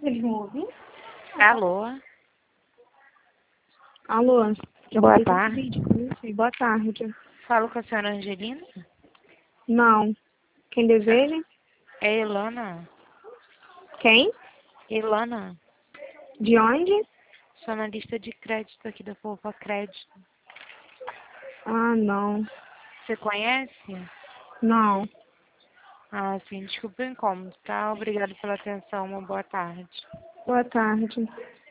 Eles vão ouvir? Alô? Alô? Boa tarde. Boa tarde. Falo com a senhora Angelina? Não. Quem deseja? É Ilana. Quem? Ilana, De onde? sou analista de crédito aqui da Poupa Crédito. Ah, não. Você conhece? Não. Ah, sim, desculpa o incômodo, tá? Obrigada pela atenção, uma boa tarde. Boa tarde.